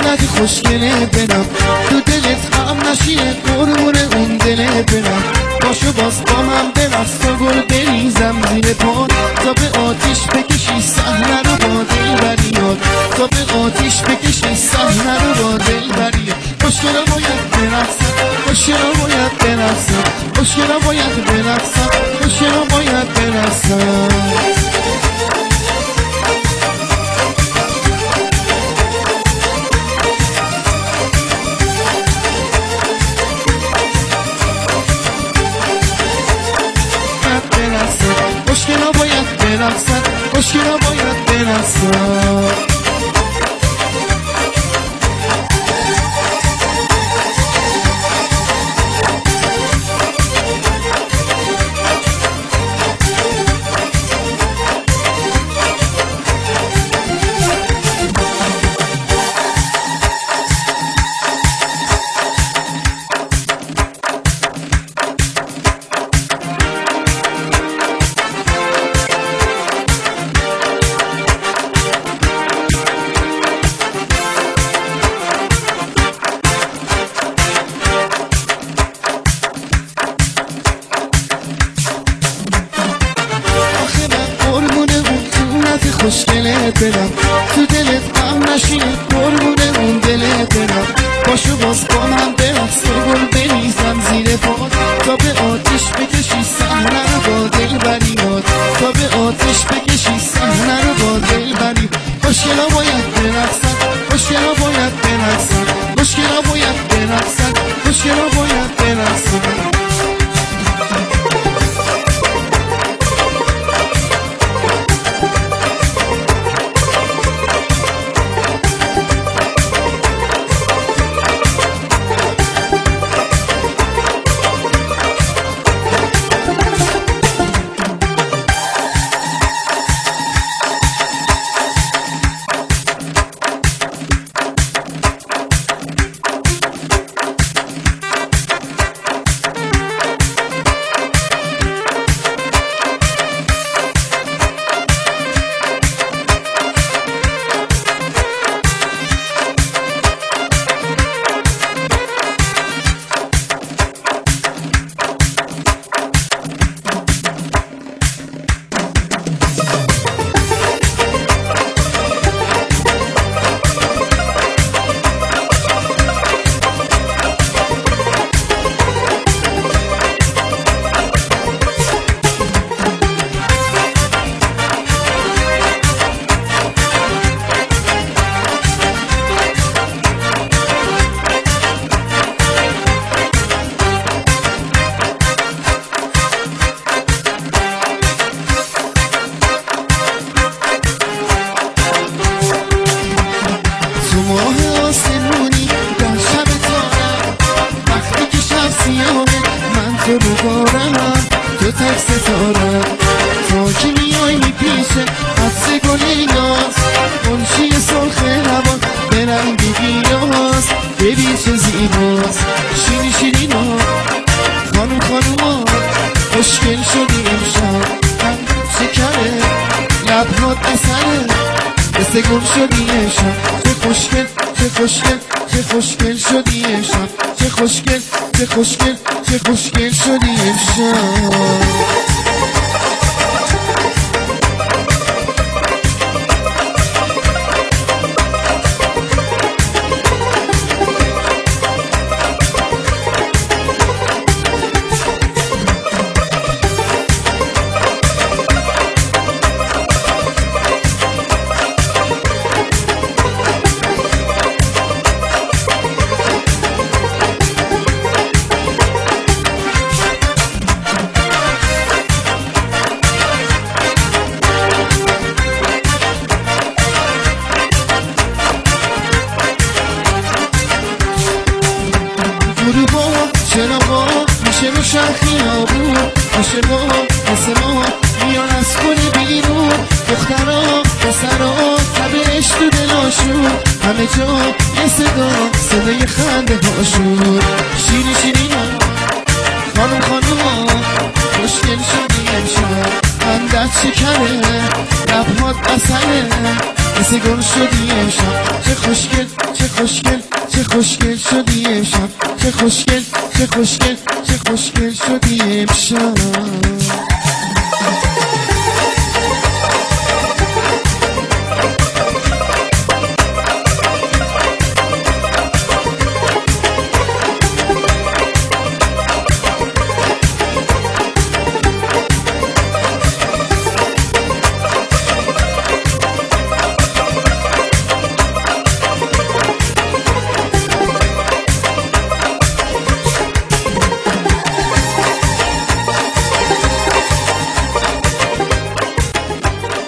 صورت خوشگله برم، تو دلت غم نشینه قربون اون دله برم. باشو باز با من برقص تا گل بریزم زیر پات، تا به آتیش بکشی صحنه رو با دلبریات، تا به آتیش بکشی صحنه رو با دلبریات. خوشگلا باید برقصم، خوشگلا باید برقصم، خوشگلا باید برقصم، خوشگلا باید برقصم. خوشگلا باید برقصن، خوشگلا باید برقصن. خوشگله برم، تو دلت غم نشینه قربون اون دله برم. باشو باز با من برقص تا گل بریزم زیر پات، تا به آتیش بکشی صحنه رو با دلبریات، تا به آتیش بکشی صحنه رو با دلبریات. خوشگلا باید برقصن، خوشگلا باید برقصن، خوشگلا باید برقصن، خوشگلا باید برقصن. تو ببارم تو تک ستارم، تا که میای میپیشه عطر گلی ناز، منشی سرخ هوا به رنگی گیلاس، ببین چه زیباست شیرین شیرینا خانوم خانوما. خوشگل شدی امشب قلبت شکره، لبهات عسله مثل گل شدی امشب. چه خوشگل چه خوشگل چه خوشگل شدی امشب، چه خوشگل چه خوشگل چه خوشگل شدی امشب. چرا با میشه روشن خیابون، عاشقا واسه ما میان از خونه بیرون، دخترا پسرا تب عشق تو دلاشون، همه جا یه صدای خنده هاشون. شیرین شیرینا خانوم خانوما خوشگل شدی امشب، خندت شکره لبهات عسله مثل گل شدی امشب چه خوشگل چه خوشگل چه خوشگل شدی امشب چه خوشگل چه خوشگل چه خوشگل شدی امشب